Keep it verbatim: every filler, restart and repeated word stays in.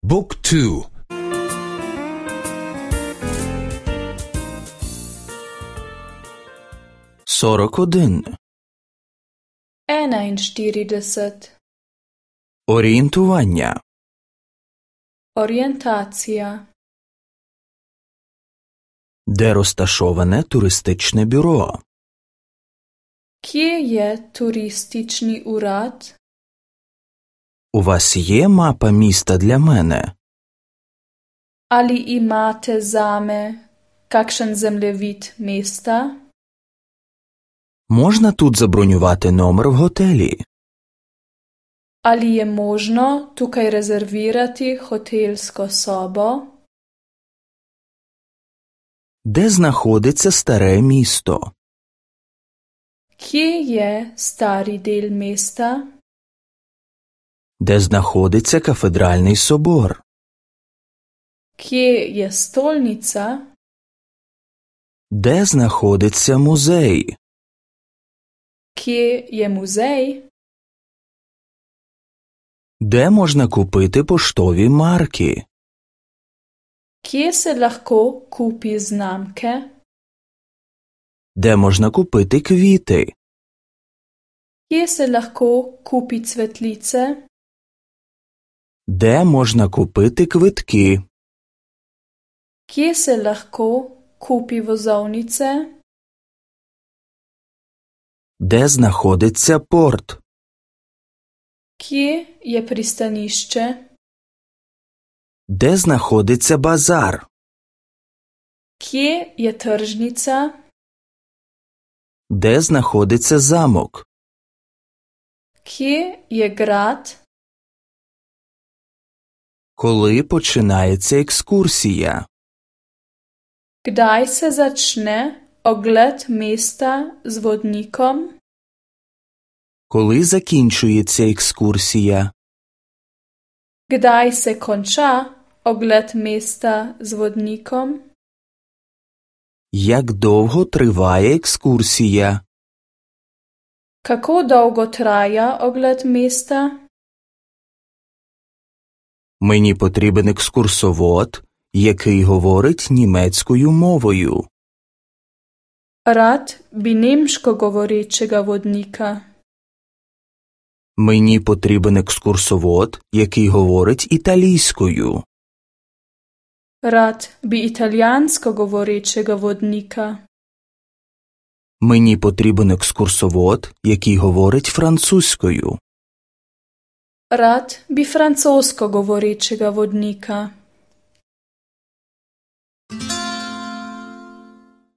บุ๊กทู сорок один. enainštirideset. Орієнтування. Орієнтація. Де розташоване туристичне бюро? Kje je turistični urad? У вас є мапа міста для мене? Ali imate zame kakšen zemljevid mesta? Можна тут забронювати номер в готелі? Ali je možno tukaj rezervirati hotelsko sobo? Де знаходиться старе місто? Kje je stari del mesta? Де знаходиться кафедральний собор? Kje je stolnica? Де знаходиться музей? Kje je muzej? Де можна купити поштові марки? Kje se lahko kupi znamke? Де можна купити квіти? Kje se lahko kupi cvetlice? Де можна купити квитки? Kje se lahko kupi vozovnice? Де знаходиться порт? Kje je pristanišče? Де знаходиться базар? Kje je tržnica? Де знаходиться замок? Kje je grad? Коли починається екскурсія? Kdaj se začne ogled mesta z vodnikom? Коли закінчується екскурсія? Kdaj se konča ogled mesta z vodnikom? Як довго триває екскурсія? Kako dolgo traja ogled mesta? Мені потрібен екскурсовод, який говорить німецькою мовою. Rad bi nemško govorečega vodnika. Мені потрібен екскурсовод, який говорить італійською. Rad bi italijansko govorečega vodnika. Мені потрібен екскурсовод, який говорить французькою. Rad bi francosko govorečega vodnika.